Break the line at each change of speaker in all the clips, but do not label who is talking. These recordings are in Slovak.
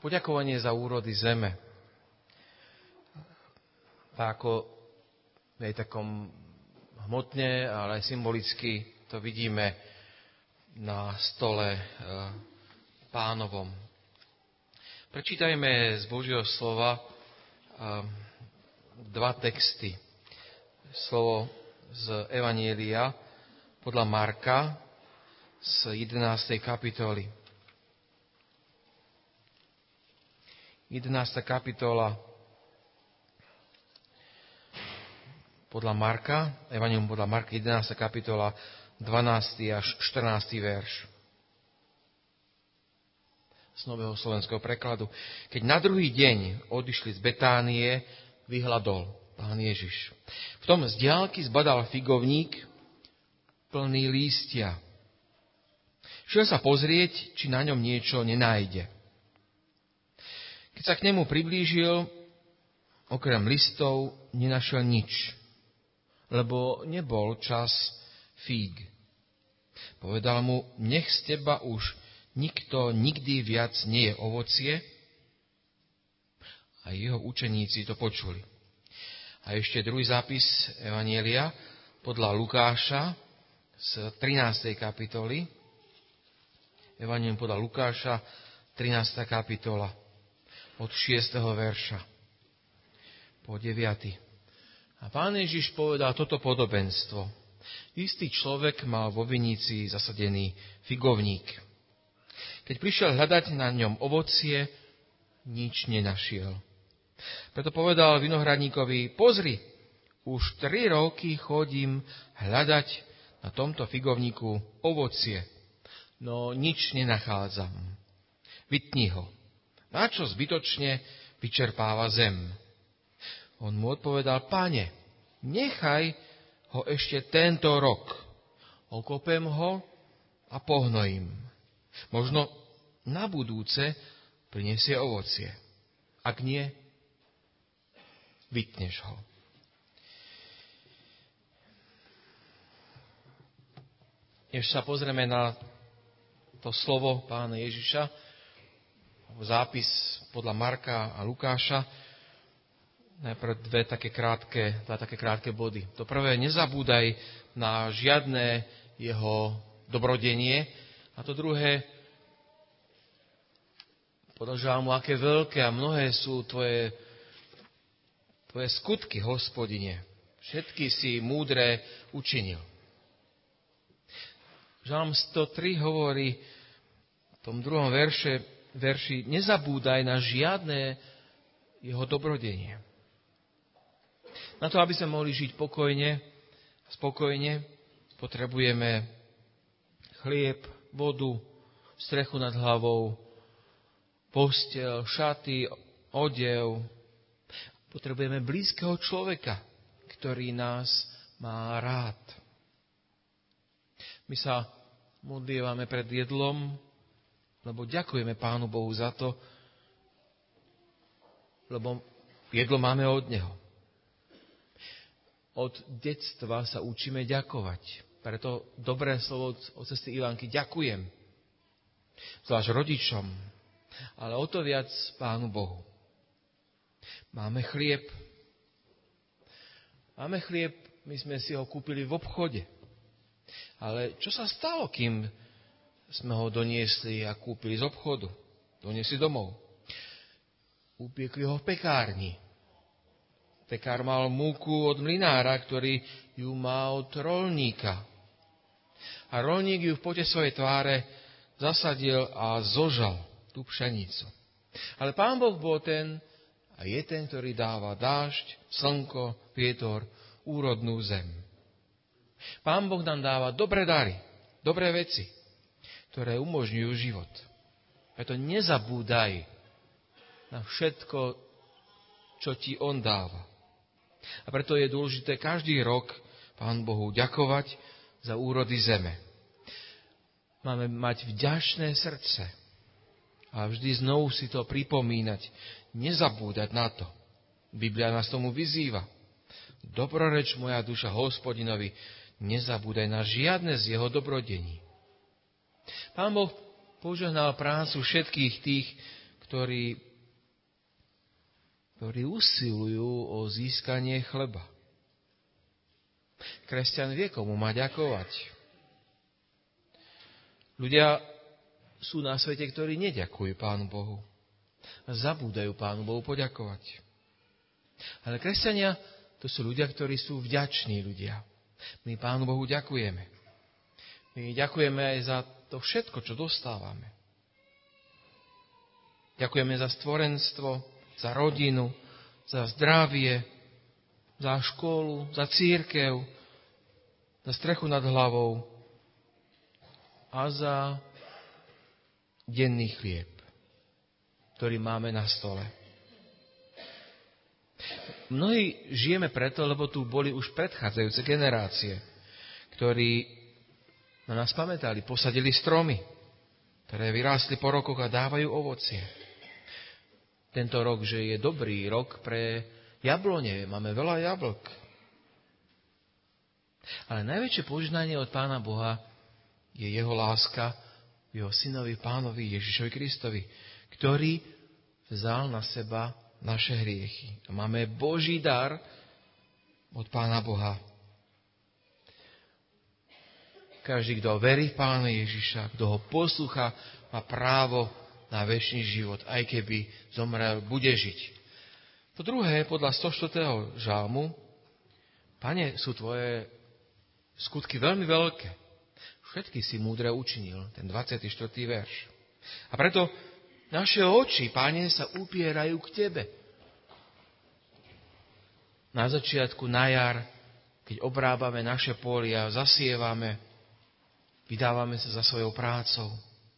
Poďakovanie za úrody zeme. Tak ako aj takom hmotne, ale aj symbolicky to vidíme na stole Pánovom. Prečítajme z Božieho slova dva texty. Slovo z Evanjelia podľa Marka z 11. kapitoly. 11. kapitola podľa Marka, Evangelium podľa Marka, 11. kapitola, 12. až 14. verš. Z Nového slovenského prekladu. Keď na druhý deň odišli z Betánie, vyhladol Pán Ježiš. V tom z diaľky zbadal figovník plný lístia. Šiel sa pozrieť, či na ňom niečo nenájde. Keď sa k nemu priblížil, okrem listov nenašiel nič, lebo nebol čas fíg. Povedal mu, nech z teba už nikto nikdy viac nie je ovocie. A jeho učeníci to počuli. A ešte druhý zápis Evanjelia podľa Lukáša z 13. kapitoly. Evanjelium podľa Lukáša, 13. kapitola, od 6. verša po 9. A Pán Ježiš povedal toto podobenstvo. Istý človek mal vo vinici zasadený figovník. Keď prišiel hľadať na ňom ovocie, nič nenašiel. Preto povedal vinohradníkovi, pozri, už 3 roky chodím hľadať na tomto figovníku ovocie, no nič nenachádzam. Vytni ho. Na čo zbytočne vyčerpáva zem? On mu odpovedal, Pane, nechaj ho ešte tento rok. Okopem ho a pohnojím. Možno na budúce prinesie ovocie. Ak nie, vytneš ho. Ešte sa pozrieme na to slovo Pána Ježiša, zápis podľa Marka a Lukáša. Najprv dva také krátke body. To prvé, nezabúdaj na žiadne jeho dobrodenie. A to druhé, podľa mu, aké veľké a mnohé sú tvoje skutky, Hospodine. Všetky si múdre učinil. Žalm 103 hovorí v tom druhom verši, nezabúdaj na žiadne jeho dobrodenie. Na to, aby sme mohli žiť spokojne, potrebujeme chlieb, vodu, strechu nad hlavou, posteľ, šaty, odev. Potrebujeme blízkeho človeka, ktorý nás má rád. My sa modlievame pred jedlom, lebo ďakujeme Pánu Bohu za to, lebo jedlo máme od Neho. Od detstva sa učíme ďakovať. Preto dobré slovo od sestry Ivanky ďakujem. Zvlášť rodičom, ale o to viac Pánu Bohu. Máme chlieb. My sme si ho kúpili v obchode. Ale čo sa stalo, kým sme ho doniesli a kúpili z obchodu? Doniesli domov. Upiekli ho v pekárni. Pekár mal múku od mlynára, ktorý ju má od roľníka. A roľník ju v pote svojej tváre zasadil a zožal tú pšenicu. Ale Pán Boh bol ten a je ten, ktorý dáva dážď, slnko, vietor, úrodnú zem. Pán Boh nám dáva dobré dary, dobré veci, ktoré umožňujú život. Preto nezabúdaj na všetko, čo ti On dáva. A preto je dôležité každý rok Pánu Bohu ďakovať za úrody zeme. Máme mať vďačné srdce a vždy znovu si to pripomínať. Nezabúdať na to. Biblia nás tomu vyzýva. Dobroreč moja duša Hospodinovi, nezabúdaj na žiadne z jeho dobrodení. Pán Boh požehnal prácu všetkých tých, ktorí usilujú o získanie chleba. Kresťan vie, komu má ďakovať. Ľudia sú na svete, ktorí neďakujú Pánu Bohu. Zabúdajú Pánu Bohu poďakovať. Ale kresťania, to sú ľudia, ktorí sú vďační ľudia. My Pánu Bohu ďakujeme. My ďakujeme aj za to všetko, čo dostávame. Ďakujeme za stvorenstvo, za rodinu, za zdravie, za školu, za cirkev, za strechu nad hlavou a za denný chlieb, ktorý máme na stole. Mnohí žijeme preto, lebo tu boli už predchádzajúce generácie, ktorí na nás pamätali, posadili stromy, ktoré vyrástli po rokoch a dávajú ovocie. Tento rok, že je dobrý rok pre jablone, máme veľa jablk. Ale najväčšie požehnanie od Pána Boha je jeho láska v jeho synovi, Pánovi Ježišovi Kristovi, ktorý vzal na seba naše hriechy. A máme Boží dar od Pána Boha. Každý, kto verí v Pána Ježiša, kto ho poslúcha, má právo na večný život, aj keby zomrel, bude žiť. Po druhé, podľa 104. žalmu, Pane, sú tvoje skutky veľmi veľké. Všetky si múdre učinil, ten 24. verš. A preto naše oči, Pane, sa upierajú k Tebe. Na začiatku, na jar, keď obrábame naše polia, zasievame, vydávame sa za svojou prácou.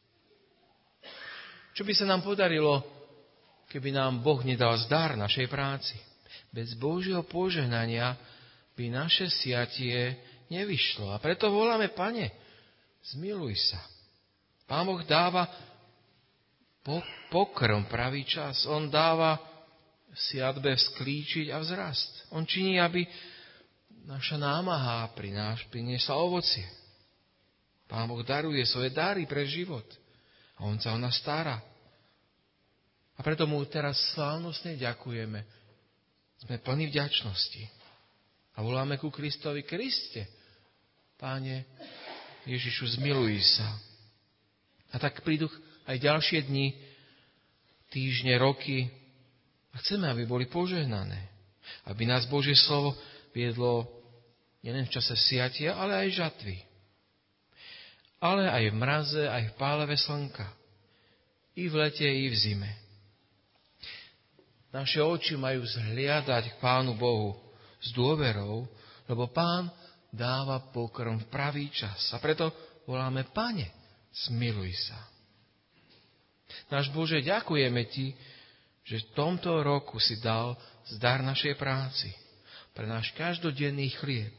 Čo by sa nám podarilo, keby nám Boh nedal zdar našej práci? Bez Božieho požehnania by naše siatie nevyšlo. A preto voláme, Pane, zmiluj sa. Pán Boh dáva pokrm pravý čas. On dáva siatbe vzklíčiť a vzrast. On činí, aby naša námaha priniesla ovocie. Pán Boh daruje svoje dary pre život. A on sa o nás stará. A preto mu teraz slávnostne ďakujeme. Sme plní vďačnosti. A voláme ku Kristovi: Kriste, Páne Ježišu, zmiluj sa. A tak prídu aj ďalšie dni, týždne, roky. A chceme, aby boli požehnané. Aby nás Božie slovo viedlo nielen v čase siatia, ale aj žatvy. Ale aj v mraze, aj v páleve slnka. I v lete, i v zime. Naše oči majú zhliadať k Pánu Bohu s dôverou, lebo Pán dáva pokrm v pravý čas. A preto voláme: Pane, zmiluj sa. Náš Bože, ďakujeme Ti, že v tomto roku si dal zdar našej práci pre náš každodenný chlieb.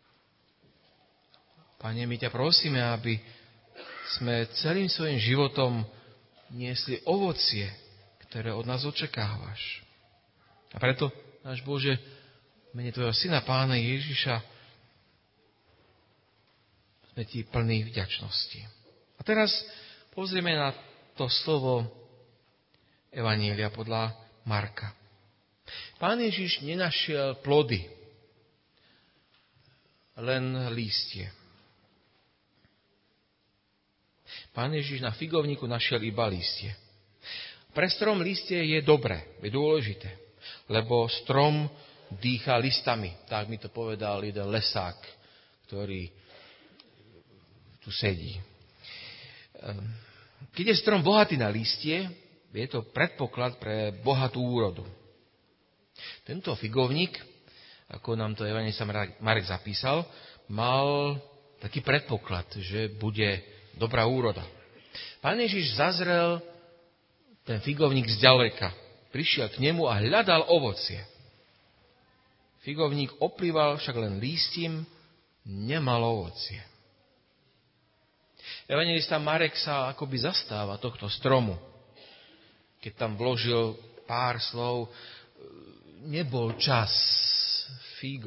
Pane, my ťa prosíme, aby sme celým svojim životom niesli ovocie, ktoré od nás očakávaš. A preto, náš Bože, v mene Tvojho Syna, Pána Ježiša, sme Ti plní vďačnosti. A teraz pozrieme na to slovo Evanjelia podľa Marka. Pán Ježiš nenašiel plody, len lístie. Pán Ježiš na figovníku našiel iba lístie. Pre strom lístie je dobré, je dôležité, lebo strom dýcha listami. Tak mi to povedal jeden lesák, ktorý tu sedí. Keď je strom bohatý na lístie, je to predpoklad pre bohatú úrodu. Tento figovník, ako nám to evanjelista Marek zapísal, mal taký predpoklad, že bude dobrá úroda. Pán Ježiš zazrel ten figovník zďaleka. Prišiel k nemu a hľadal ovocie. Figovník oplýval však len lístím, nemal ovocie. Evanjelista Marek sa akoby zastáva tohto stromu. Keď tam vložil pár slov, nebol čas fíg.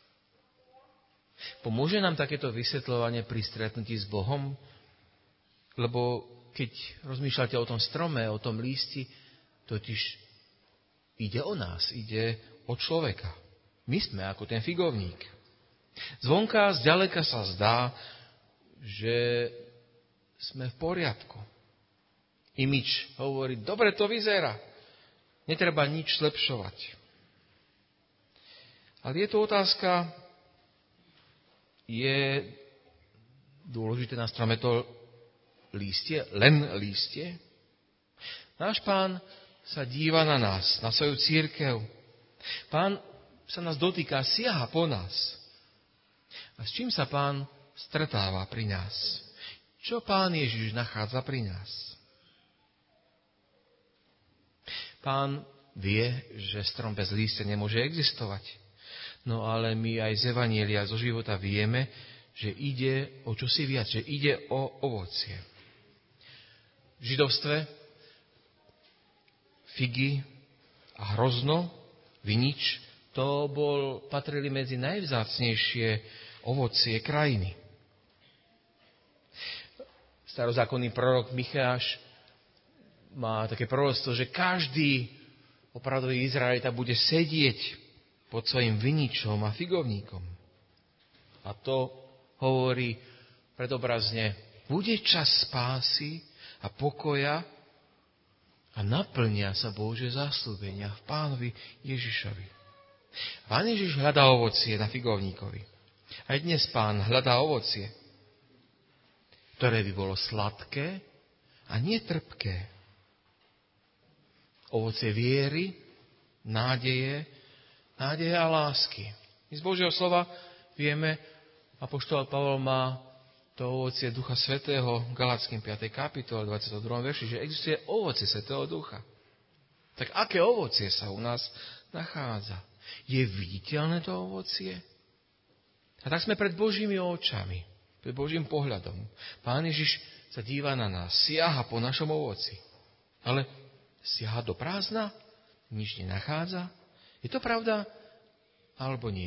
Pomôže nám takéto vysvetľovanie pri stretnutí s Bohom? Lebo keď rozmýšľate o tom strome, o tom lísti, totiž ide o nás, ide o človeka. My sme ako ten figovník. Zvonka, zďaleka sa zdá, že sme v poriadku. Imič hovorí, dobre to vyzerá. Netreba nič zlepšovať. Ale je to otázka, je dôležité na strome to lístie, len lístie? Náš Pán sa díva na nás, na svoju cirkev. Pán sa nás dotýka, siaha po nás. A s čím sa Pán stretáva pri nás? Čo Pán Ježiš nachádza pri nás? Pán vie, že strom bez lístia nemôže existovať. No ale my aj z Evanjelia, zo života vieme, že ide o čosi viac, že ide o ovocie. V židovstve figy a hrozno, vinič, to patrili medzi najvzácnejšie ovocie krajiny. Starozákonný prorok Micháš má také proroctvo, že každý opravdový Izraelita bude sedieť pod svojim viničom a figovníkom. A to hovorí predobrazne, bude čas spásy a pokoja a naplnia sa Božie zasľúbenia v Pánovi Ježišovi. Pán Ježiš hľadá ovocie na figovníkovi. Aj dnes Pán hľadá ovocie, ktoré by bolo sladké a nie trpké. Ovocie viery, nádeje a lásky. My z Božieho slova vieme, apoštol Pavol má to ovocie Ducha Svätého, Galatským 5. kapitole, 22. verši, že existuje ovocie Svätého Ducha. Tak aké ovocie sa u nás nachádza? Je viditeľné to ovocie? A tak sme pred Božími očami, pred Božím pohľadom. Pán Ježiš sa díva na nás, siaha po našom ovoci. Ale siaha do prázdna? Nič nenachádza? Je to pravda? Alebo nie?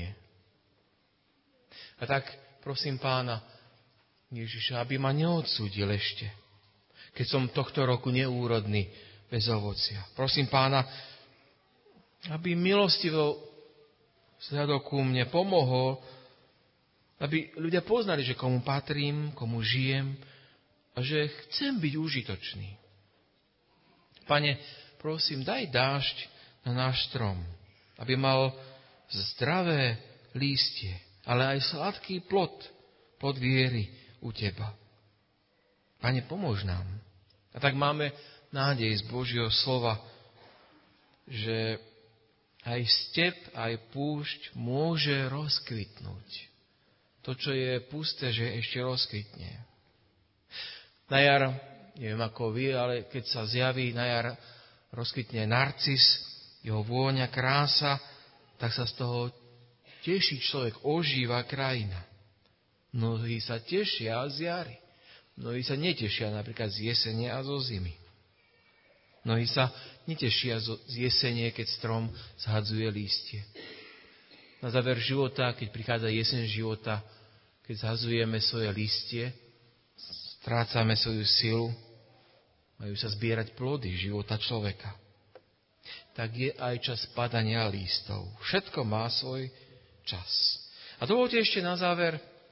A tak prosím Pána Ježiša, aby ma neodsúdil ešte, keď som tohto roku neúrodný bez ovocia. Prosím Pána, aby milostivo vzhľadom ku mne pomohol, aby ľudia poznali, že komu patrím, komu žijem a že chcem byť užitočný. Pane, prosím, daj dážď na náš strom, aby mal zdravé lístie, ale aj sladký plod viery u Teba. Pane, pomôž nám. A tak máme nádej z Božieho slova, že aj step, aj púšť môže rozkvitnúť. To, čo je pusté, že ešte rozkvitne. Na jar, neviem ako vy, ale keď sa zjaví na jar, rozkvitne narcis, jeho vôňa, krása, tak sa z toho teší človek, ožíva krajina. Mnohí sa tešia z jary. Mnohí sa netešia napríklad z jesene a zo zimy. Mnohí sa netešia z jesene, keď strom zhadzuje lístie. Na záver života, keď prichádza jeseň života, keď zhadzujeme svoje lístie, strácame svoju silu, majú sa zbierať plody života človeka. Tak je aj čas padania lístov. Všetko má svoj čas. A dovolte ešte na záver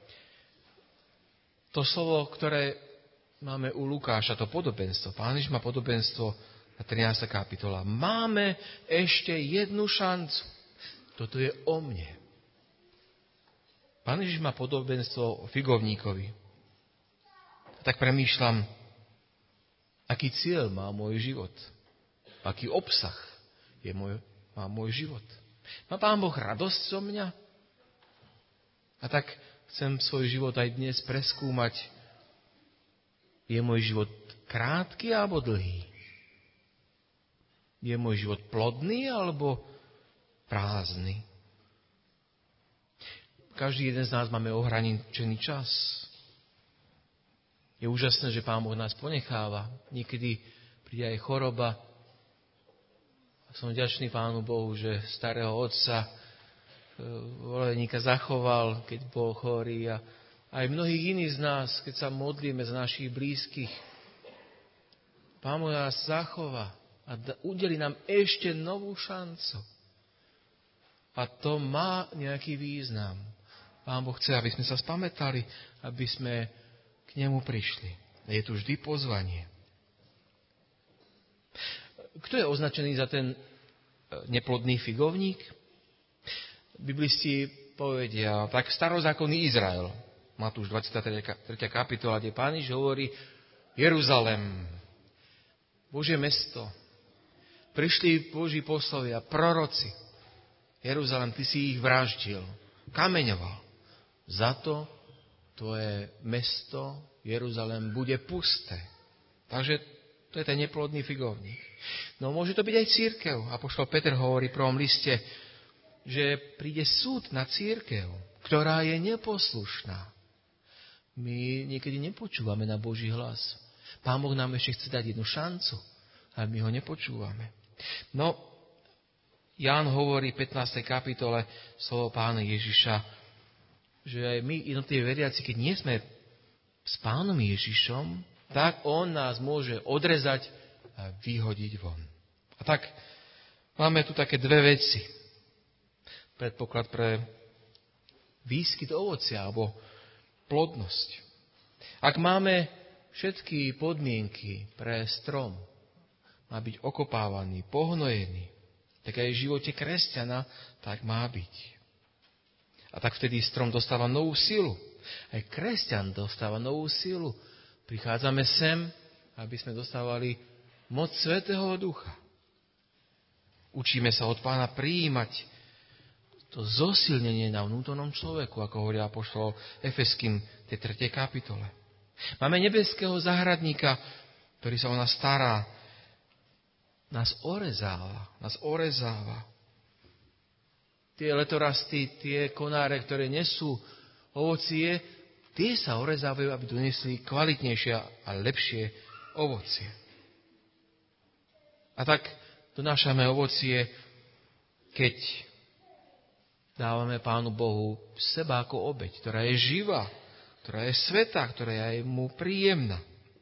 to slovo, ktoré máme u Lukáša, to podobenstvo. Pán Ježiš má podobenstvo na 13. kapitola. Máme ešte jednu šancu. Toto je o mne. Pán Ježiš má podobenstvo o figovníkovi. Tak premýšľam, aký cieľ má môj život. Aký obsah má môj život. Má Pán Boh radosť zo mňa? A tak chcem svoj život aj dnes preskúmať. Je môj život krátky alebo dlhý? Je môj život plodný alebo prázdny? Každý jeden z nás máme ohraničený čas. Je úžasné, že Pán Boh nás ponecháva. Niekedy príde aj choroba. Som vďačný Pánu Bohu, že starého otca voleníka zachoval, keď bol chorý a aj mnohých iných z nás, keď sa modlíme za našich blízkych, Pán Boh nás zachová a udeli nám ešte novú šancu. A to má nejaký význam. Pán Boh chce, aby sme sa spamätali, aby sme k nemu prišli. Je tu vždy pozvanie. Kto je označený za ten neplodný figovník? Biblisti povedia, tak starozákonný Izrael. Matúš 23. kapitola, kde Pán Ježiš hovorí, Jeruzalém, Božie mesto, prišli Boží poslovia, proroci. Jeruzalém, ty si ich vraždil, kameňoval. Za to tvoje mesto, Jeruzalém, bude pusté. Takže to je ten neplodný figovník. No môže to byť aj cirkev. Apoštol Peter hovorí v prvom liste, že príde súd na cirkev, ktorá je neposlušná. My niekedy nepočúvame na Boží hlas. Pán Boh nám ešte chce dať jednu šancu, a my ho nepočúvame. No, Ján hovorí v 15. kapitole slovo Pána Ježiša, že aj my, jednotliví veriaci, keď nie sme s Pánom Ježišom, tak on nás môže odrezať a vyhodiť von. A tak máme tu také dve veci. Predpoklad pre výskyt ovocia alebo plodnosť. Ak máme všetky podmienky pre strom, má byť okopávaný, pohnojený, tak aj v živote kresťana tak má byť. A tak vtedy strom dostáva novú silu. Aj kresťan dostáva novú silu. Prichádzame sem, aby sme dostávali moc Svätého Ducha. Učíme sa od Pána prijímať to zosilnenie na vnútornom človeku, ako hovorí apoštol Efeským v tej 3. kapitole. Máme nebeského záhradníka, ktorý sa o nás stará, nás orezáva. Tie letorasty, tie konáre, ktoré nesú ovocie, tie sa orezávajú, aby donesli kvalitnejšie a lepšie ovocie. A tak donášame ovocie, keď dávame Pánu Bohu seba ako obeť, ktorá je živá, ktorá je svätá, ktorá je mu príjemná.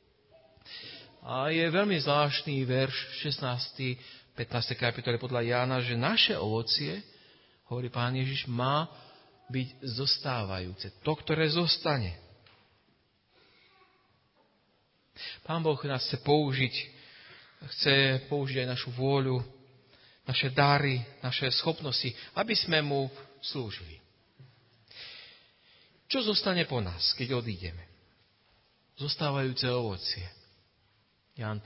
A je veľmi zvláštny verš 16. 15. kapitole podľa Jána, že naše ovocie, hovorí Pán Ježiš, má byť zostávajúce. To, ktoré zostane. Pán Boh nás chce použiť aj našu vôľu, naše dary, naše schopnosti, aby sme mu slúžili. Čo zostane po nás, keď odídeme? Zostávajúce ovocie. Ján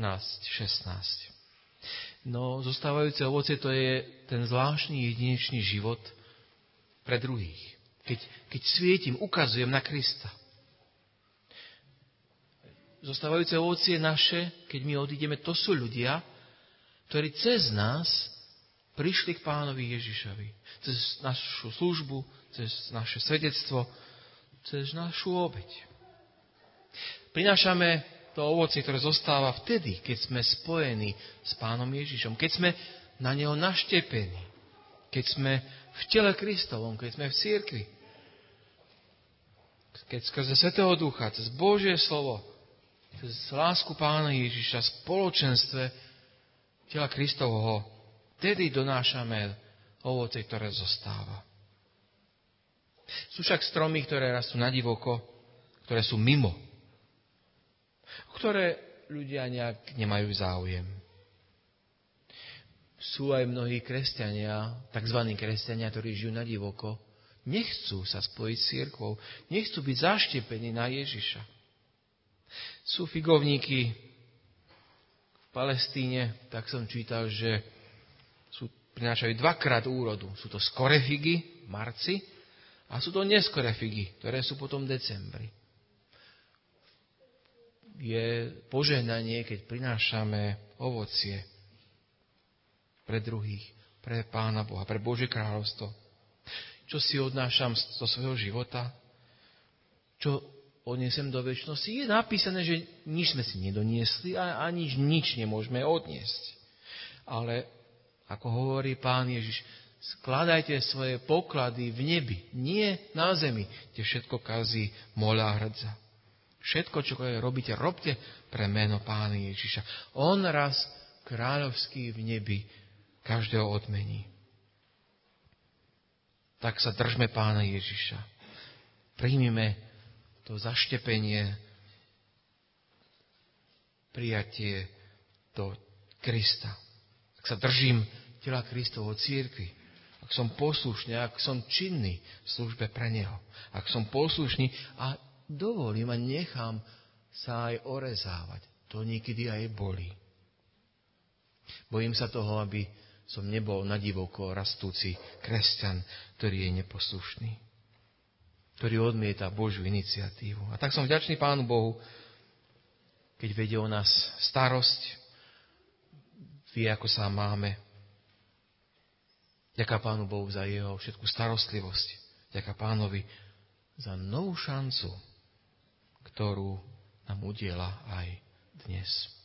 15:16. No, zostávajúce ovocie, to je ten zvláštny jedinečný život pre druhých. Keď svietim, ukazujem na Krista. Zostávajúce ovocie naše, keď my odídeme, to sú ľudia, ktorí cez nás prišli k Pánovi Ježišovi. Cez našu službu, cez naše svedectvo, cez našu obeť. Prinášame to ovocie, ktoré zostáva vtedy, keď sme spojení s Pánom Ježišom, keď sme na Neho naštepení, keď sme v tele Kristovom, keď sme v cirkvi, keď skrze Svätého Ducha, cez Božie slovo, cez lásku Pána Ježiša, spoločenstve tela Kristovho, vtedy donášame ovocie, ktoré zostáva. Sú však stromy, ktoré rastú na divoko, ktoré sú mimo, ktoré ľudia nejak nemajú záujem. Sú aj mnohí kresťania, takzvaní kresťania, ktorí žijú na divoko, nechcú sa spojiť s cirkvou, nechcú byť zaštepení na Ježiša. Sú figovníky v Palestíne, tak som čítal, že prinášajú 2-krát úrodu. Sú to skoré figy v marci a sú to neskoré figy, ktoré sú potom v decembri. Je požehnanie, keď prinášame ovocie pre druhých, pre Pána Boha, pre Božie kráľovstvo. Čo si odnášam zo svojho života? Čo odniesem do večnosti? Je napísané, že nič sme si nedoniesli a ani nič nemôžeme odniesť. Ale, ako hovorí Pán Ježiš, Skladajte svoje poklady v nebi, nie na zemi, kde všetko kazí moľa a hrdza. Všetko, čo robíte, robte pre meno Pána Ježiša. On raz kráľovský v nebi každého odmení. Tak sa držme Pána Ježiša. Príjmime to zaštepenie, prijatie do Krista. Ak sa držím tela Kristovo cirkvi, ak som poslušný, ak som činný v službe pre Neho, ak som poslušný a dovolím a nechám sa aj orezávať, to niekedy aj bolí. Bojím sa toho, aby som nebol nadivoko rastúci kresťan, ktorý je neposlušný, ktorý odmieta Božiu iniciatívu. A tak som vďačný Pánu Bohu, keď vedie o nás starosť, vie, ako sa máme. Ďaká Pánu Bohu za jeho všetku starostlivosť. Ďaká Pánovi za novú šancu, ktorú nám udiela aj dnes.